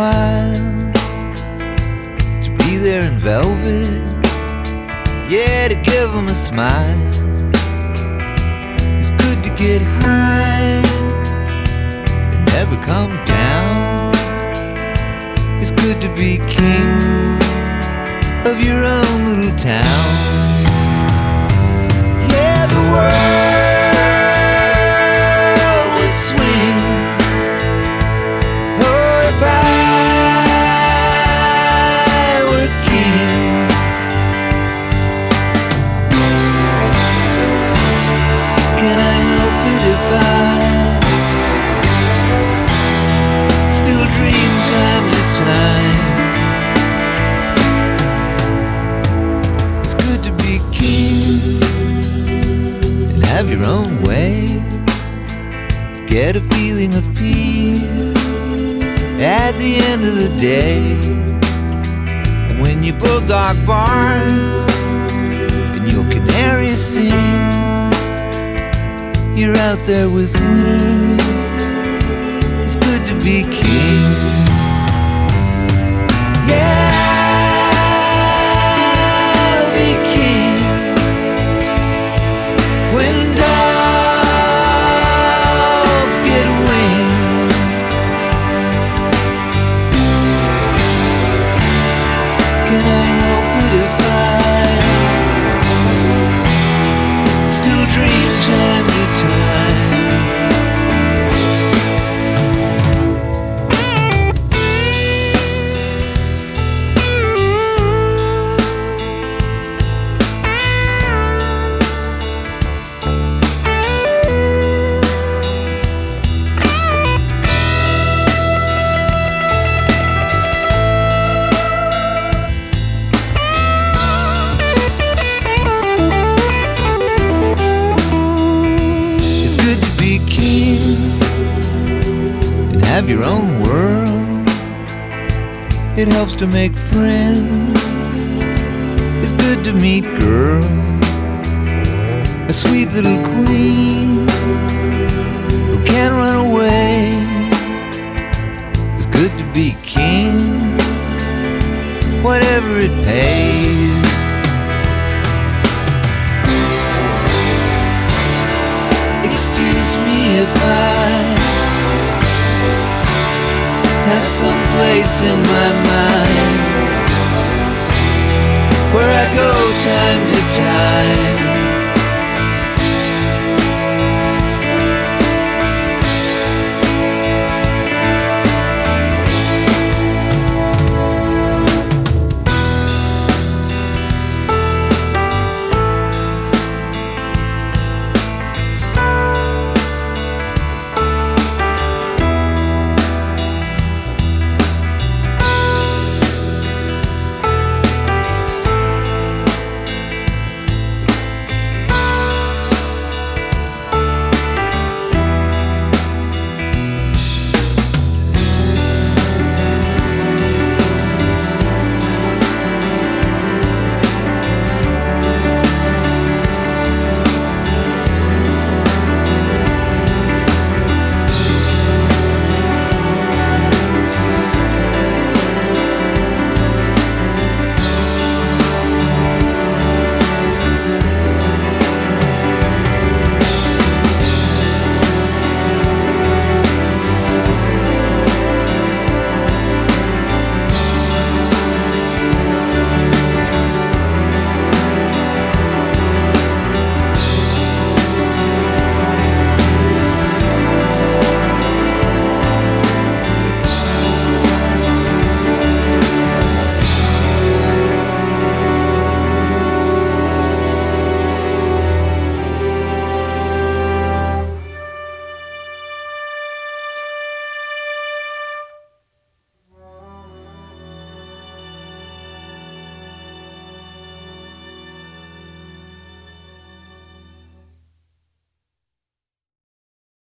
while to be there in velvet, yeah, to give them a smile. It's good to get high and never come down. It's good to be king of your own little town. Yeah, the world would swing, oh, if I were king. Can I help it if I still dream time to time? It's good to be king and have your own way. Get a feeling of peace at the end of the day. And when your bulldog barks and your canary sings, you're out there with winners. It's good to be king. Yeah, I'll be king when dogs get wings. Can I help it if I still dream time to time? Be king and have your own world. It helps to make friends. It's good to meet girls, a sweet little queen who can't run away. It's good to be king, whatever it pays. Excuse me if I have some place in my mind where I go time to time.